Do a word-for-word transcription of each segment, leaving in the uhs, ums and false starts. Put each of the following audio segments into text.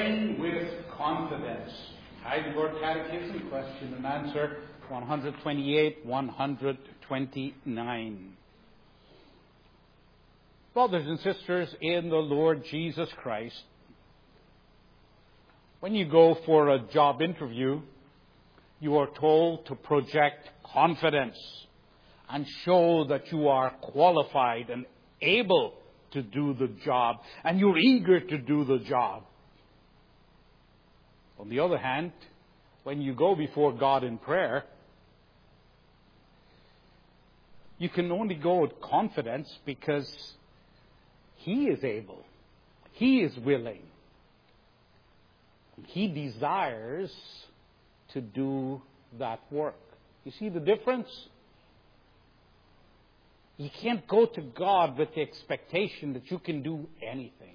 Praying with confidence. Heidelberg Catechism, question and answer one twenty-eight, one twenty-nine. Brothers and sisters in the Lord Jesus Christ, when you go for a job interview, you are told to project confidence and show that you are qualified and able to do the job, and you're eager to do the job. On the other hand, when you go before God in prayer, you can only go with confidence because He is able. He is willing. He desires to do that work. You see the difference? You can't go to God with the expectation that you can do anything.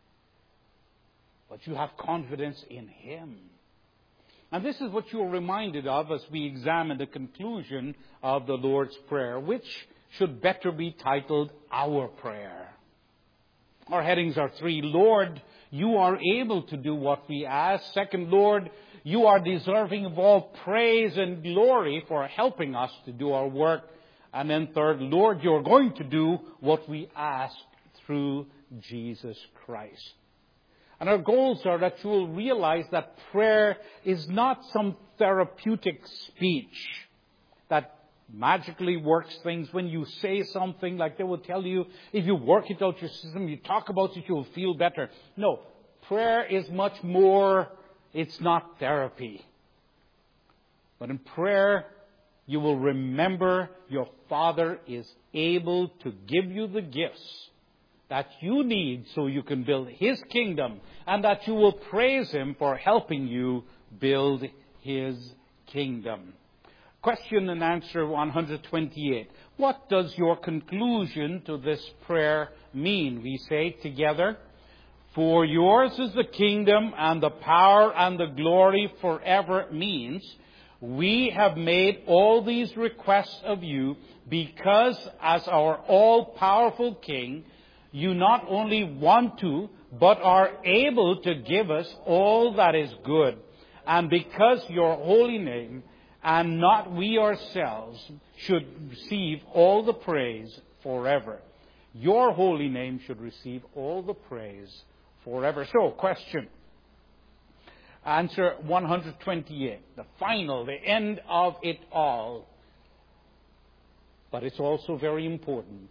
But you have confidence in Him. And this is what you're reminded of as we examine the conclusion of the Lord's Prayer, which should better be titled Our Prayer. Our headings are three. Lord, you are able to do what we ask. Second, Lord, you are deserving of all praise and glory for helping us to do our work. And then third, Lord, you're going to do what we ask through Jesus Christ. And our goals are that you will realize that prayer is not some therapeutic speech that magically works things. When you say something, like they will tell you, if you work it out your system, you talk about it, you'll feel better. No, prayer is much more. It's not therapy. But in prayer, you will remember your Father is able to give you the gifts that you need so you can build His kingdom, and that you will praise Him for helping you build His kingdom. Question and answer one twenty-eight. What does your conclusion to this prayer mean? We say together, for yours is the kingdom and the power and the glory forever means, we have made all these requests of you because as our all-powerful King, you not only want to, but are able to give us all that is good. And because your holy name, and not we ourselves, should receive all the praise forever. Your holy name should receive all the praise forever. So, question. Answer one twenty-eight. The final, the end of it all. But it's also very important.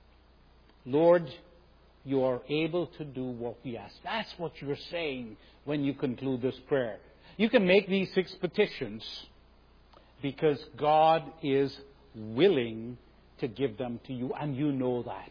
Lord, you are able to do what we ask. That's what you're saying when you conclude this prayer. You can make these six petitions because God is willing to give them to you, and you know that.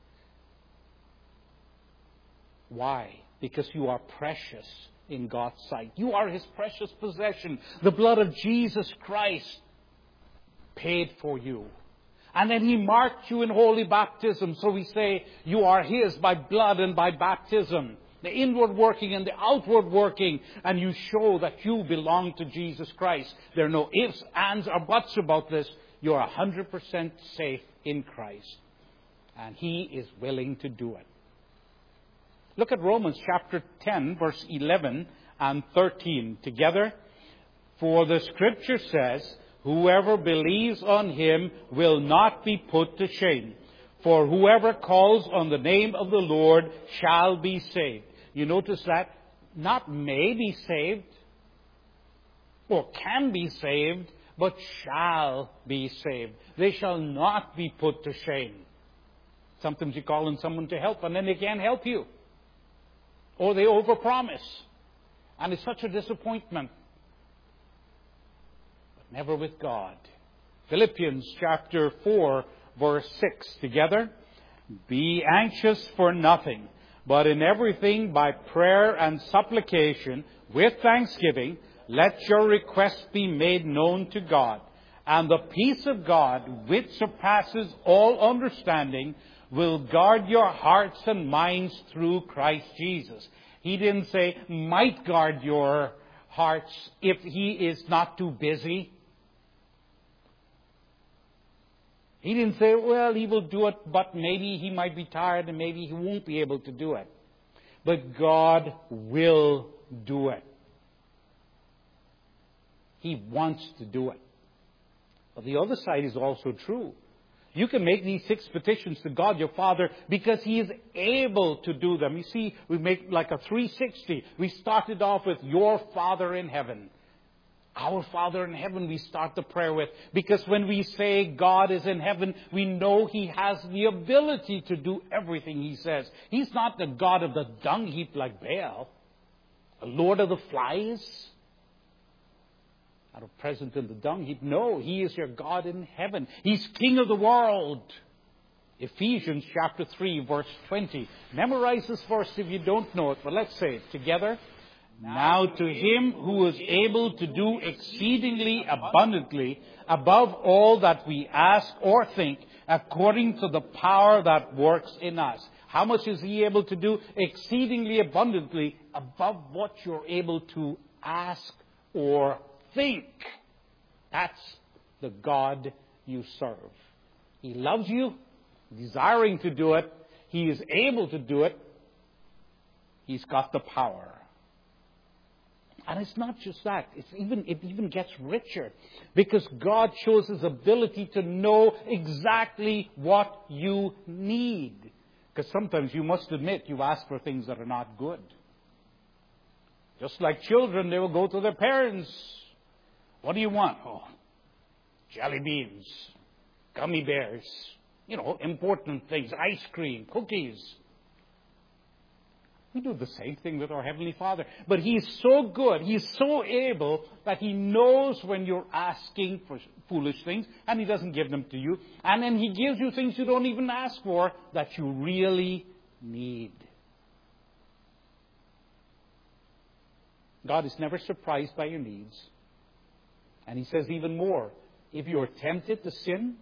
Why? Because you are precious in God's sight. You are His precious possession. The blood of Jesus Christ paid for you. And then He marked you in holy baptism. So we say you are His by blood and by baptism. The inward working and the outward working. And you show that you belong to Jesus Christ. There are no ifs, ands, or buts about this. You are one hundred percent safe in Christ. And He is willing to do it. Look at Romans chapter ten, verse eleven and thirteen together. For the Scripture says, whoever believes on Him will not be put to shame. For whoever calls on the name of the Lord shall be saved. You notice that? Not may be saved, or can be saved, but shall be saved. They shall not be put to shame. Sometimes you call on someone to help, and then they can't help you. Or they overpromise. And it's such a disappointment. But never with God. Philippians chapter four, verse six. Together. Be anxious for nothing, but in everything by prayer and supplication, with thanksgiving, let your requests be made known to God. And the peace of God, which surpasses all understanding, will guard your hearts and minds through Christ Jesus. He didn't say might guard your hearts if He is not too busy. He didn't say, well, He will do it, but maybe He might be tired and maybe He won't be able to do it. But God will do it. He wants to do it. But the other side is also true. You can make these six petitions to God, your Father, because He is able to do them. You see, we make like a three sixty. We started off with your Father in heaven. Our Father in heaven we start the prayer with. Because when we say God is in heaven, we know He has the ability to do everything He says. He's not the God of the dung heap like Baal. The Lord of the flies. Not a present in the dung heap. No, He is your God in heaven. He's King of the world. Ephesians chapter three, verse twenty. Memorize this verse if you don't know it, but let's say it together. Now to Him who is able to do exceedingly abundantly above all that we ask or think, according to the power that works in us. How much is He able to do? Exceedingly abundantly above what you're able to ask or think. That's the God you serve. He loves you, desiring to do it. He is able to do it. He's got the power. And it's not just that. It's even, it even gets richer. Because God shows His ability to know exactly what you need. Because sometimes you must admit you ask for things that are not good. Just like children, they will go to their parents. What do you want? Oh, jelly beans, gummy bears, you know, important things, ice cream, cookies. We do the same thing with our Heavenly Father. But He's so good, He's so able that He knows when you're asking for foolish things and He doesn't give them to you. And then He gives you things you don't even ask for that you really need. God is never surprised by your needs. And He says even more, if you're tempted to sin,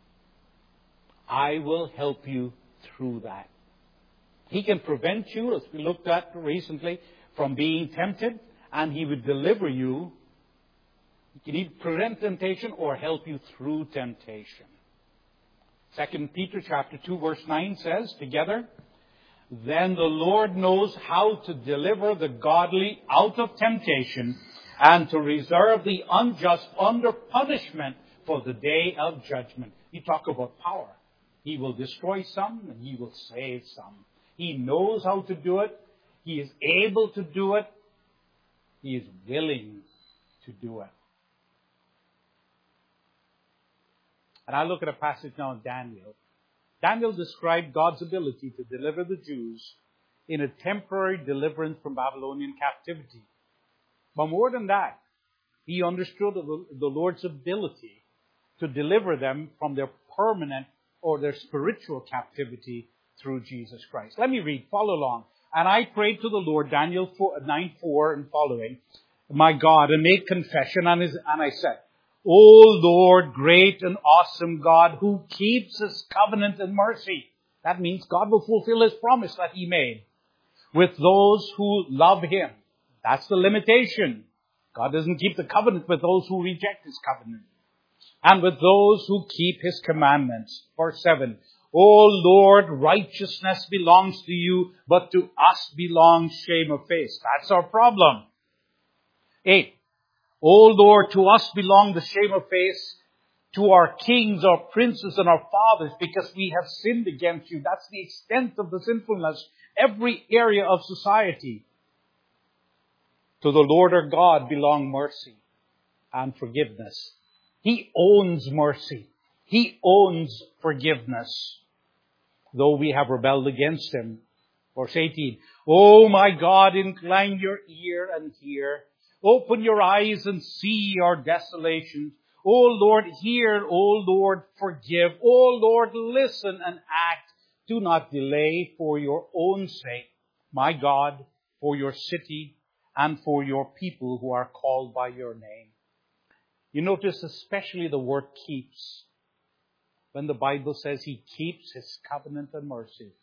I will help you through that. He can prevent you, as we looked at recently, from being tempted, and He would deliver you. He can either prevent temptation or help you through temptation. Second Peter chapter two, verse nine says, together, then the Lord knows how to deliver the godly out of temptation and to reserve the unjust under punishment for the day of judgment. You talk about power. He will destroy some and He will save some. He knows how to do it. He is able to do it. He is willing to do it. And I look at a passage now in Daniel. Daniel described God's ability to deliver the Jews in a temporary deliverance from Babylonian captivity. But more than that, he understood the Lord's ability to deliver them from their permanent or their spiritual captivity through Jesus Christ. Let me read, follow along. And I prayed to the Lord, Daniel nine four and following, my God, and made confession, and, his, and I said, O Lord, great and awesome God, who keeps His covenant and mercy. That means God will fulfill His promise that He made with those who love Him. That's the limitation. God doesn't keep the covenant with those who reject His covenant. And with those who keep His commandments. Verse seven. O Lord, righteousness belongs to You, but to us belongs shame of face. That's our problem. Eight. O Lord, to us belong the shame of face, to our kings, our princes, and our fathers, because we have sinned against You. That's the extent of the sinfulness. Every area of society. To the Lord our God belong mercy and forgiveness. He owns mercy. He owns forgiveness. Though we have rebelled against Him. Verse eighteen. O my God, incline Your ear and hear. Open Your eyes and see our desolations. O Lord, hear. O Lord, forgive. O Lord, listen and act. Do not delay for Your own sake, my God, for Your city and for Your people who are called by Your name. You notice especially the word keeps. When the Bible says He keeps His covenant and mercy.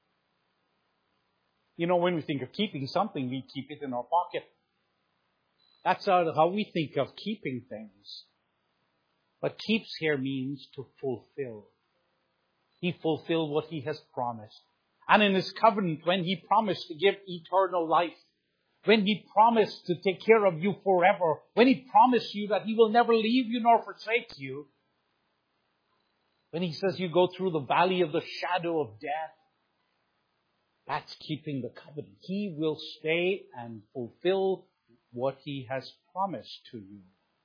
You know, when we think of keeping something, we keep it in our pocket. That's how we think of keeping things. But keeps here means to fulfill. He fulfilled what He has promised. And in His covenant, when He promised to give eternal life, when He promised to take care of you forever, when He promised you that He will never leave you nor forsake you, when He says you go through the valley of the shadow of death, that's keeping the covenant. He will stay and fulfill what He has promised to you.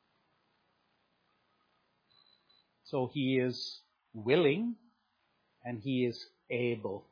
So He is willing and He is able.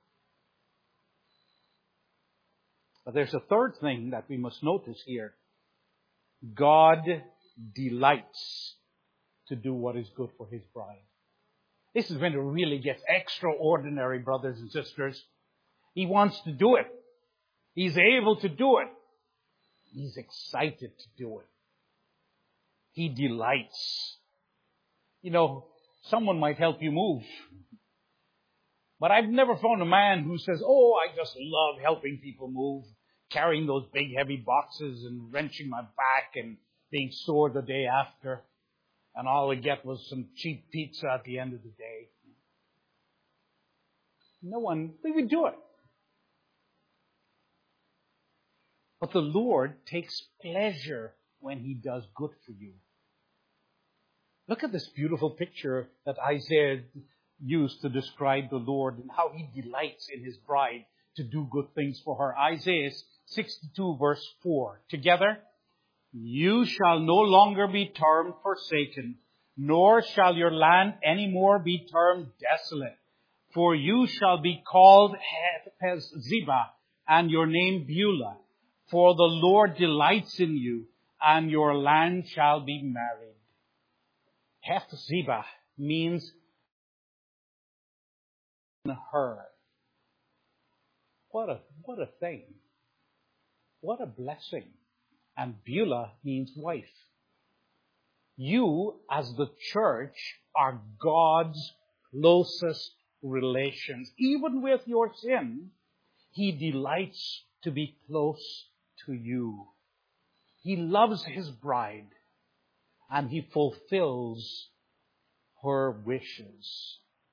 But there's a third thing that we must notice here. God delights to do what is good for His bride. This is when it really gets extraordinary, brothers and sisters. He wants to do it. He's able to do it. He's excited to do it. He delights. You know, someone might help you move. But I've never found a man who says, oh, I just love helping people move, carrying those big heavy boxes and wrenching my back and being sore the day after. And all I get was some cheap pizza at the end of the day. No one, they would do it. But the Lord takes pleasure when He does good for you. Look at this beautiful picture that Isaiah used to describe the Lord and how He delights in His bride to do good things for her. Isaiah sixty-two verse four. Together, you shall no longer be termed forsaken, nor shall your land any more be termed desolate. For you shall be called Hephzibah, and your name Beulah. For the Lord delights in you, and your land shall be married. Hephzibah means her. What a, what a thing. What a blessing. And Beulah means wife. You, as the church, are God's closest relations. Even with your sin, He delights to be close to you. He loves His bride, and He fulfills her wishes.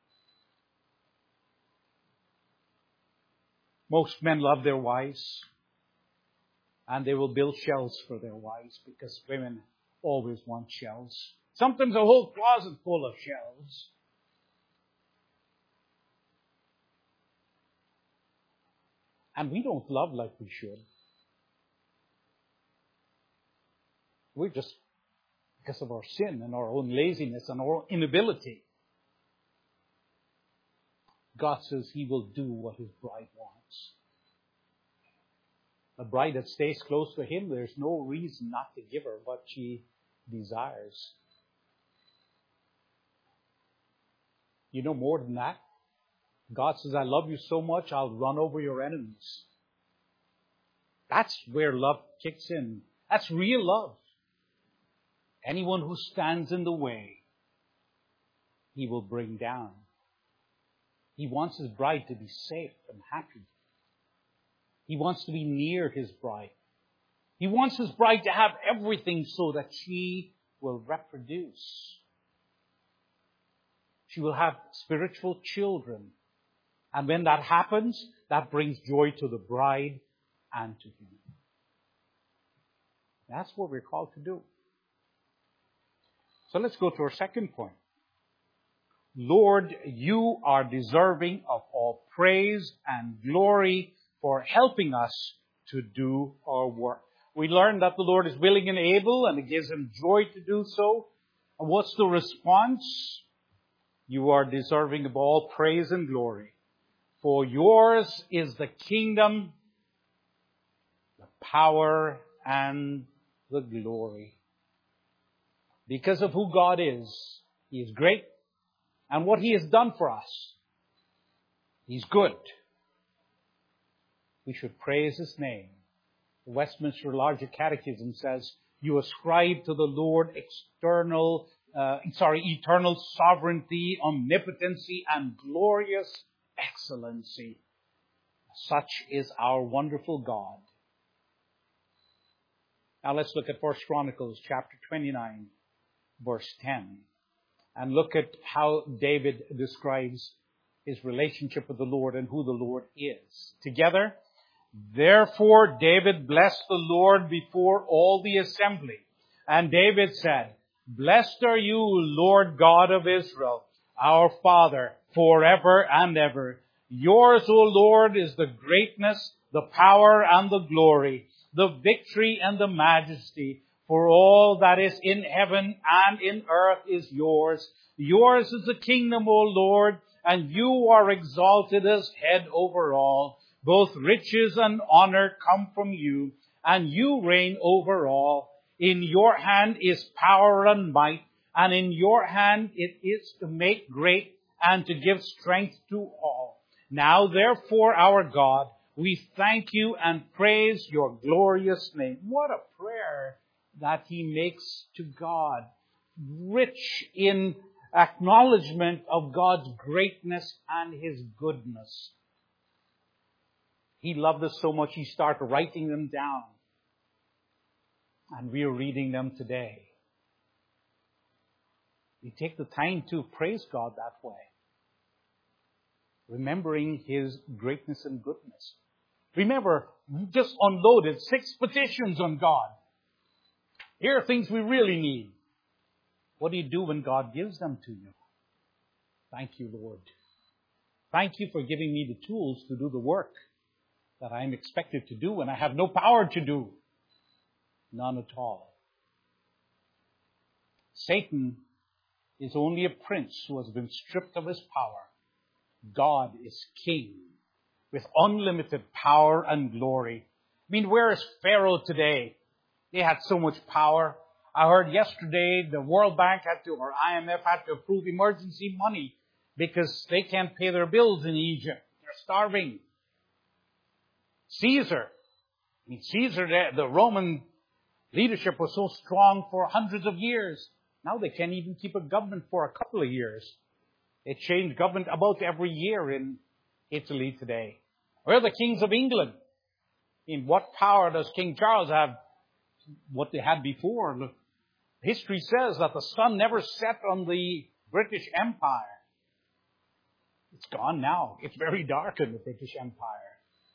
Most men love their wives, and they will build shells for their wives because women always want shells. Sometimes a whole closet full of shells. And we don't love like we should. We're just, because of our sin and our own laziness and our inability. God says He will do what His bride wants. A bride that stays close to Him, there's no reason not to give her what she desires. You know more than that? God says, I love you so much, I'll run over your enemies. That's where love kicks in. That's real love. Anyone who stands in the way, He will bring down. He wants His bride to be safe and happy. He wants to be near His bride. He wants His bride to have everything so that she will reproduce. She will have spiritual children. And when that happens, that brings joy to the bride and to Him. That's what we're called to do. So let's go to our second point. Lord, you are deserving of all praise and glory for helping us to do our work. We learned that the Lord is willing and able, and it gives Him joy to do so. And what's the response? You are deserving of all praise and glory. For yours is the kingdom, the power, and the glory. Because of who God is, He is great. And what He has done for us, He's good. We should praise His name. The Westminster Larger Catechism says, you ascribe to the Lord external, uh, sorry, eternal sovereignty, omnipotency, and glorious excellency. Such is our wonderful God. Now let's look at First Chronicles chapter twenty-nine, verse ten. And look at how David describes his relationship with the Lord and who the Lord is. Together, Therefore David blessed the Lord before all the assembly. And David said, Blessed are you, Lord God of Israel, our Father, forever and ever. Yours, O Lord, is the greatness, the power and the glory, the victory and the majesty. For all that is in heaven and in earth is yours. Yours is the kingdom, O Lord, and you are exalted as head over all. Both riches and honor come from you, and you reign over all. In your hand is power and might, and in your hand it is to make great and to give strength to all. Now therefore, our God, we thank you and praise your glorious name. What a prayer that he makes to God, rich in acknowledgement of God's greatness and his goodness. He loved us so much, he started writing them down. And we are reading them today. We take the time to praise God that way, remembering his greatness and goodness. Remember, we just unloaded six petitions on God. Here are things we really need. What do you do when God gives them to you? Thank you, Lord. Thank you for giving me the tools to do the work that I am expected to do and I have no power to do. None at all. Satan is only a prince who has been stripped of his power. God is king with unlimited power and glory. I mean, where is Pharaoh today? He had so much power. I heard yesterday the World Bank had to, or I M F had to approve emergency money because they can't pay their bills in Egypt. They're starving. Caesar. I mean, Caesar, the, the Roman leadership was so strong for hundreds of years. Now they can't even keep a government for a couple of years. They change government about every year in Italy today. Where are the kings of England? In what power does King Charles have? What they had before? Look, history says that the sun never set on the British Empire. It's gone now. It's very dark in the British Empire.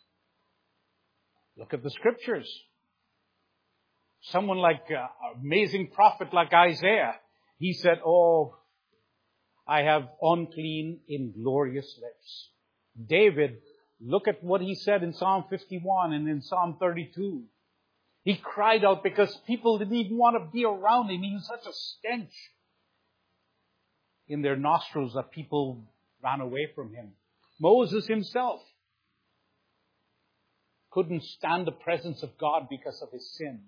Look at the scriptures. Someone like uh, an amazing prophet like Isaiah, he said, oh, I have unclean, inglorious lips. David, look at what he said in Psalm fifty-one and in Psalm thirty-two. He cried out because people didn't even want to be around him. He was such a stench in their nostrils that people ran away from him. Moses himself couldn't stand the presence of God because of his sin.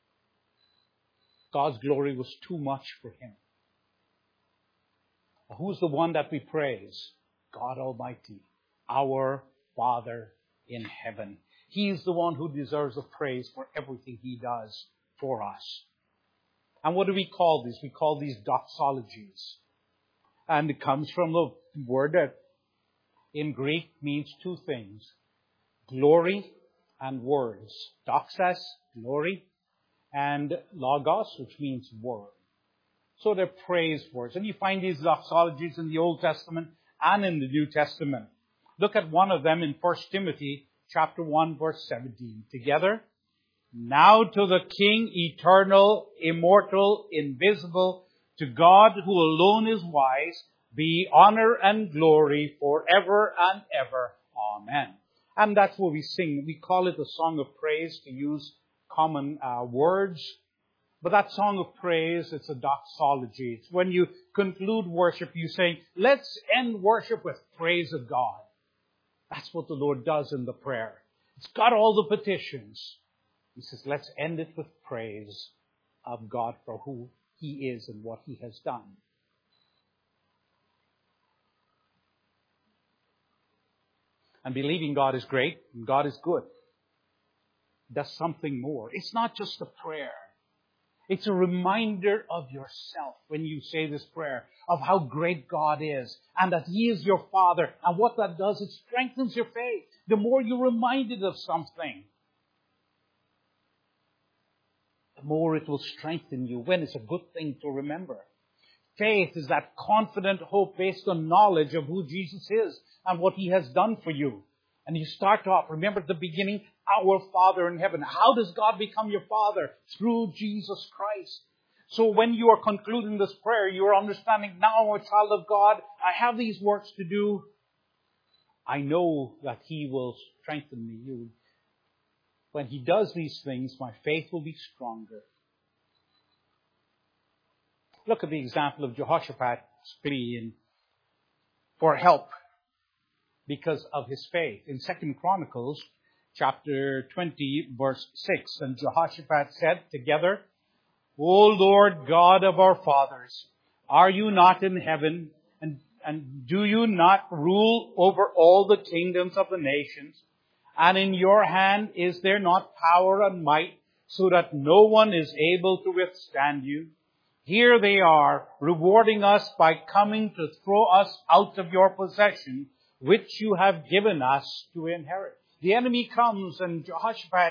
God's glory was too much for him. Who's the one that we praise? God Almighty, our Father in heaven. He's the one who deserves the praise for everything he does for us. And what do we call these? We call these doxologies. And it comes from the word that in Greek means two things. Glory and words. Doxas, glory, and logos, which means word. So they're praise words. And you find these doxologies in the Old Testament and in the New Testament. Look at one of them in First Timothy chapter one, verse seventeen. Together. Now to the King, eternal, immortal, invisible, to God who alone is wise, be honor and glory forever and ever. Amen. And that's what we sing. We call it a song of praise, to use common uh, words. But that song of praise, it's a doxology. It's when you conclude worship, you say, let's end worship with praise of God. That's what the Lord does in the prayer. It's got all the petitions. He says, let's end it with praise of God for who He is and what He has done. And believing God is great and God is good does something more. It's not just a prayer. It's a reminder of yourself when you say this prayer, of how great God is and that He is your Father. And what that does, it strengthens your faith. The more you're reminded of something, the more it will strengthen you when it's a good thing to remember. Faith is that confident hope based on knowledge of who Jesus is and what He has done for you. And you start off, remember at the beginning, our Father in heaven. How does God become your Father? Through Jesus Christ. So when you are concluding this prayer, you are understanding, now I'm a child of God. I have these works to do. I know that He will strengthen me. You, when He does these things, my faith will be stronger. Look at the example of Jehoshaphat's plea in, for help because of his faith. In Second Chronicles chapter twenty, verse six, and Jehoshaphat said together, O Lord God of our fathers, are you not in heaven? And, and do you not rule over all the kingdoms of the nations? And in your hand is there not power and might, so that no one is able to withstand you? Here they are, rewarding us by coming to throw us out of your possession, which you have given us to inherit. The enemy comes, and Jehoshaphat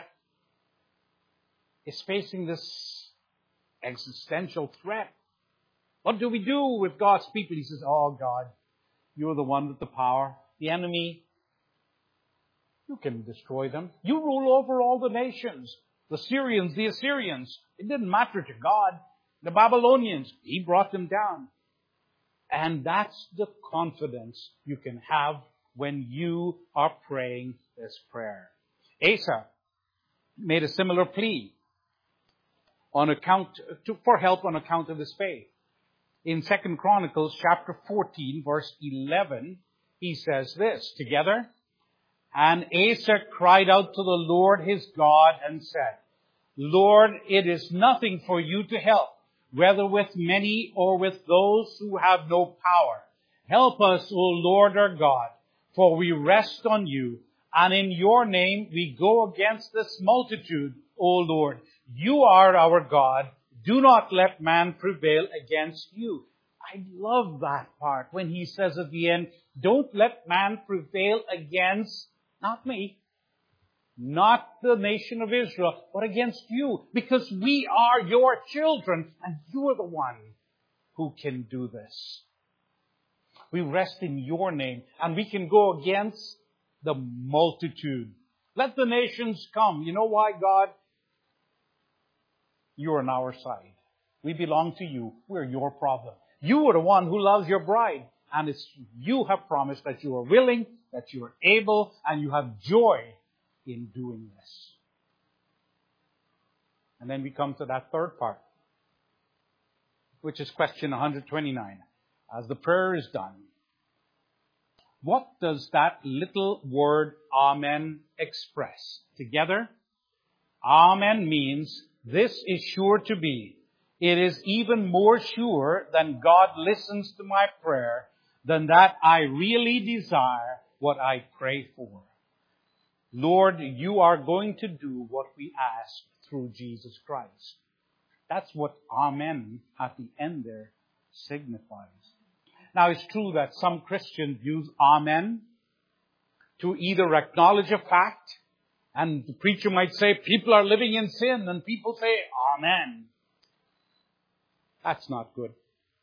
is facing this existential threat. What do we do with God's people? He says, oh God, you're the one with the power. The enemy, you can destroy them. You rule over all the nations. The Syrians, the Assyrians, it didn't matter to God. The Babylonians, He brought them down. And that's the confidence you can have when you are praying this prayer. Asa made a similar plea on account to, for help on account of his faith. In Second Chronicles chapter fourteen, verse eleven, he says this together. And Asa cried out to the Lord his God and said, Lord, it is nothing for you to help, whether with many or with those who have no power. Help us, O Lord our God, for we rest on you, and in your name we go against this multitude, O Lord. You are our God. Do not let man prevail against you. I love that part when he says at the end, don't let man prevail against, not me, not the nation of Israel, but against you, because we are your children, and you are the one who can do this. We rest in your name, and we can go against the multitude. Let the nations come. You know why, God? You're on our side. We belong to you. We're your problem. You are the one who loves your bride, and it's, you have promised that you are willing, that you are able, and you have joy in doing this. And then we come to that third part, which is question one hundred twenty-nine. As the prayer is done, what does that little word Amen express? Together, Amen means this is sure to be. It is even more sure than God listens to my prayer, than that I really desire what I pray for. Lord, you are going to do what we ask through Jesus Christ. That's what Amen at the end there signifies. Now, it's true that some Christians use Amen to either acknowledge a fact, and the preacher might say, people are living in sin, and people say, Amen. That's not good.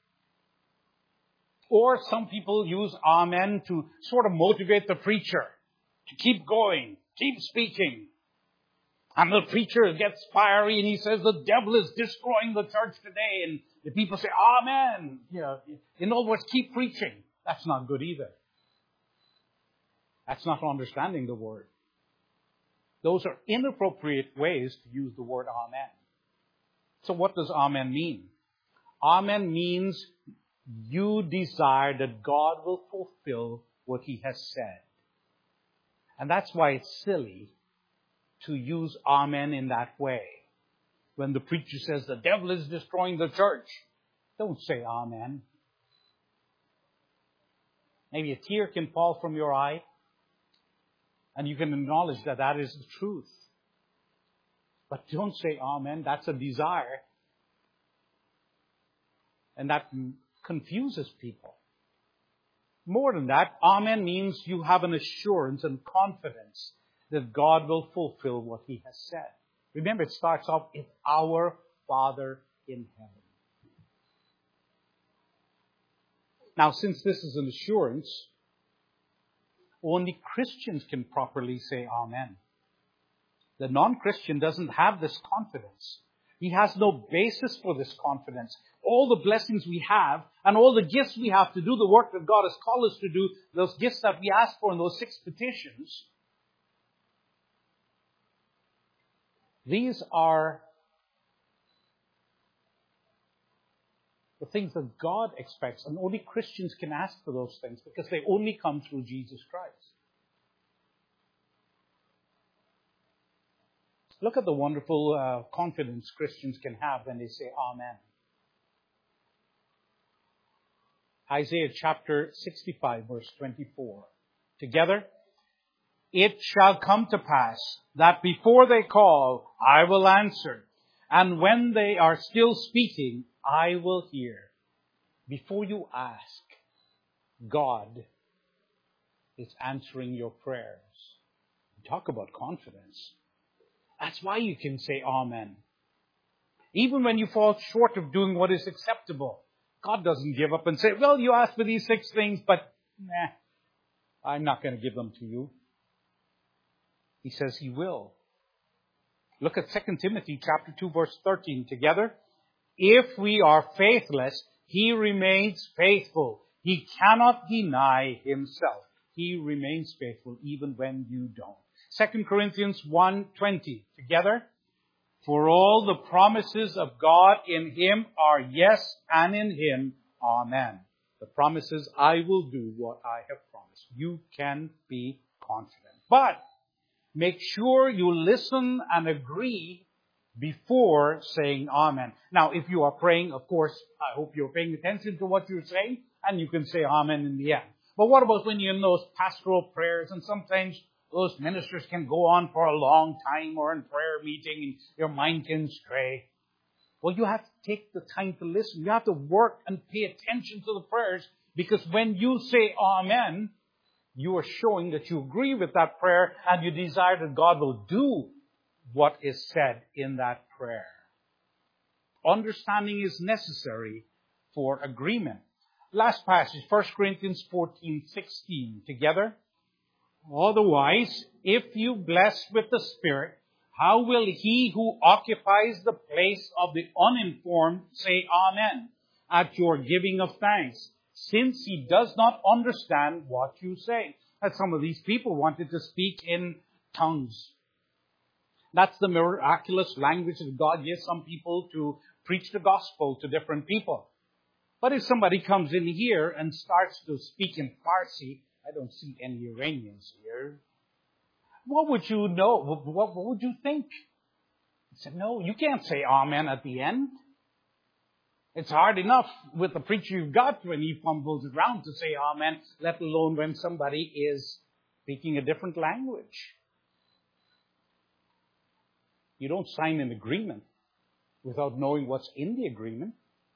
Or some people use Amen to sort of motivate the preacher to keep going, keep speaking. And the preacher gets fiery and he says, the devil is destroying the church today. And the people say, Amen. You know, in other words, keep preaching. That's not good either. That's not understanding the word. Those are inappropriate ways to use the word Amen. So what does Amen mean? Amen means you desire that God will fulfill what He has said. And that's why it's silly to use Amen in that way. When the preacher says the devil is destroying the church, don't say Amen. Maybe a tear can fall from your eye, and you can acknowledge that that is the truth. But don't say Amen. That's a desire. And that confuses people. More than that, Amen means you have an assurance and confidence that God will fulfill what He has said. Remember, it starts off, it's our Father in heaven. Now, since this is an assurance, only Christians can properly say Amen. The non-Christian doesn't have this confidence. He has no basis for this confidence. All the blessings we have and all the gifts we have to do the work that God has called us to do, those gifts that we ask for in those six petitions, these are the things that God expects. And only Christians can ask for those things because they only come through Jesus Christ. Look at the wonderful uh, confidence Christians can have when they say Amen. Isaiah chapter sixty-five, verse twenty-four. Together, it shall come to pass that before they call, I will answer. And when they are still speaking, I will hear. Before you ask, God is answering your prayers. Talk about confidence. That's why you can say Amen. Even when you fall short of doing what is acceptable, God doesn't give up and say, well, you asked for these six things, but nah, I'm not going to give them to you. He says He will. Look at Second Timothy chapter two, verse thirteen together. If we are faithless, He remains faithful. He cannot deny Himself. He remains faithful even when you don't. Second Corinthians one twenty together. For all the promises of God in Him are yes, and in Him, Amen. The promises, I will do what I have promised. You can be confident. But make sure you listen and agree before saying Amen. Now, if you are praying, of course, I hope you're paying attention to what you're saying, and you can say Amen in the end. But what about when you're in those pastoral prayers, and sometimes those ministers can go on for a long time, or in prayer meeting, and your mind can stray. Well, you have to take the time to listen. You have to work and pay attention to the prayers, because when you say Amen, you are showing that you agree with that prayer and you desire that God will do what is said in that prayer. Understanding is necessary for agreement. Last passage, First Corinthians fourteen sixteen. Together. Otherwise, if you bless with the Spirit, how will he who occupies the place of the uninformed say Amen at your giving of thanks, since he does not understand what you say? That some of these people wanted to speak in tongues. That's the miraculous language that God gives some people to preach the gospel to different people. But if somebody comes in here and starts to speak in Farsi, I don't see any Iranians here, what would you know? What, what would you think? He said, no, you can't say Amen at the end. It's hard enough with the preacher you've got when he fumbles around to say Amen, let alone when somebody is speaking a different language. You don't sign an agreement without knowing what's in the agreement.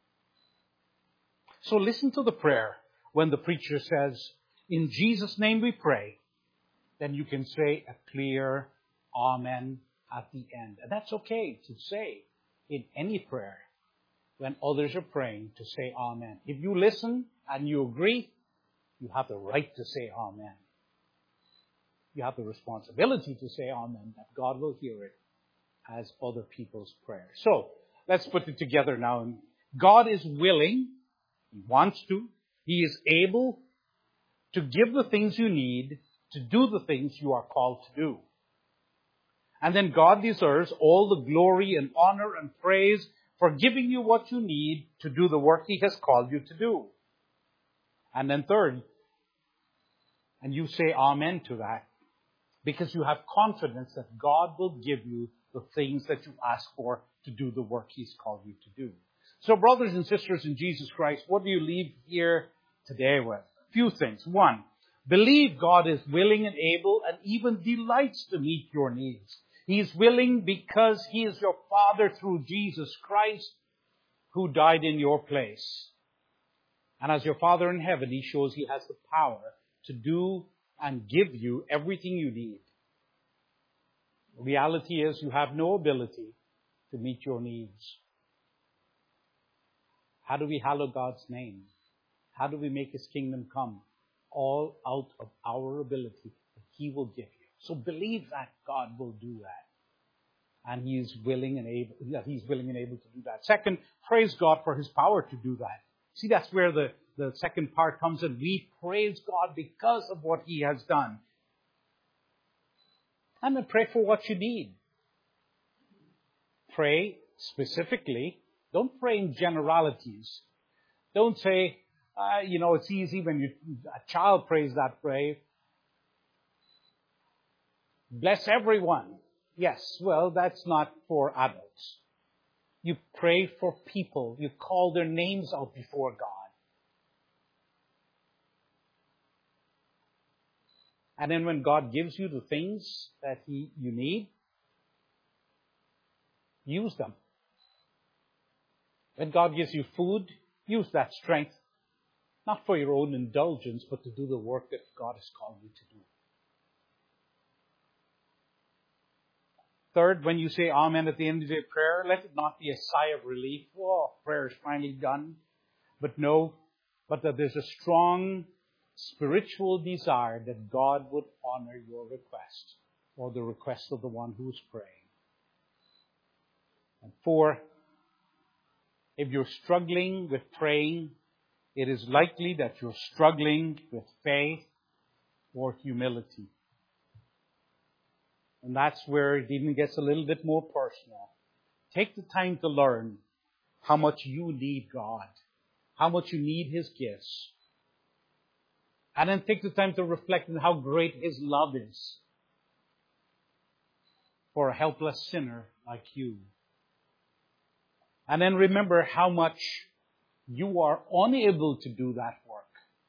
So listen to the prayer when the preacher says, in Jesus' name we pray. Then you can say a clear Amen at the end. And that's okay to say in any prayer when others are praying to say Amen. If you listen and you agree, you have the right to say Amen. You have the responsibility to say Amen, that God will hear it as other people's prayers. So, let's put it together now. God is willing, He wants to, He is able to give the things you need to do the things you are called to do. And then God deserves all the glory and honor and praise for giving you what you need to do the work He has called you to do. And then third, and you say Amen to that, because you have confidence that God will give you the things that you ask for to do the work He's called you to do. So brothers and sisters in Jesus Christ, what do you leave here today with? A few things. One, believe God is willing and able and even delights to meet your needs. He is willing because He is your Father through Jesus Christ, who died in your place. And as your Father in heaven, He shows He has the power to do and give you everything you need. The reality is you have no ability to meet your needs. How do we hallow God's name? How do we make His kingdom come? All out of our ability that He will give you. So believe that God will do that. And He is willing and able, that He's willing and able to do that. Second, praise God for His power to do that. See, that's where the, the second part comes in. We praise God because of what He has done. And then pray for what you need. Pray specifically. Don't pray in generalities. Don't say, uh, you know, it's easy when you, a child prays that prayer. Bless everyone. Yes, well, that's not for adults. You pray for people. You call their names out before God. And then when God gives you the things that He you need, use them. When God gives you food, use that strength, not for your own indulgence, but to do the work that God has called you to do. Third, when you say amen at the end of your prayer, let it not be a sigh of relief. Oh, prayer is finally done. But no, but that there's a strong spiritual desire that God would honor your request or the request of the one who is praying. And four, if you're struggling with praying, it is likely that you're struggling with faith or humility. And that's where it even gets a little bit more personal. Take the time to learn how much you need God, how much you need His gifts. And then take the time to reflect on how great His love is for a helpless sinner like you. And then remember how much you are unable to do that work,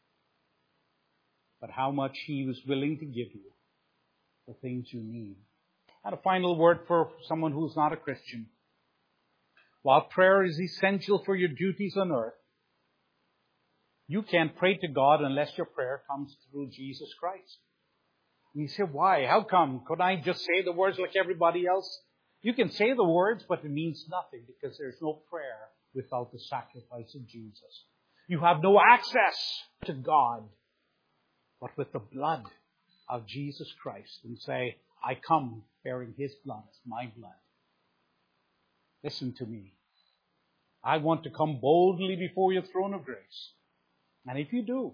but how much He was willing to give you the things you need. And a final word for someone who's not a Christian. While prayer is essential for your duties on earth, you can't pray to God unless your prayer comes through Jesus Christ. And you say, why? How come? Could I just say the words like everybody else? You can say the words, but it means nothing because there's no prayer without the sacrifice of Jesus. You have no access to God but with the blood of Jesus Christ, and say, I come bearing His blood as my blood. Listen to me. I want to come boldly before your throne of grace. And if you do,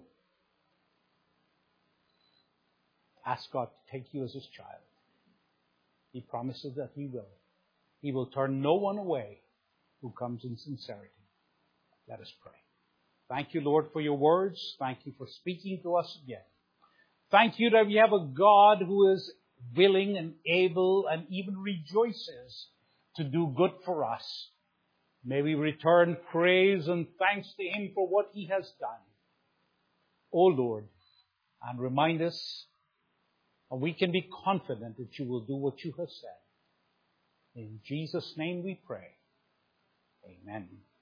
ask God to take you as His child. He promises that He will. He will turn no one away who comes in sincerity. Let us pray. Thank you, Lord, for your words. Thank you for speaking to us again. Thank you that we have a God who is willing and able and even rejoices to do good for us. May we return praise and thanks to Him for what He has done. O Lord, and remind us, and we can be confident that you will do what you have said. In Jesus' name we pray. Amen.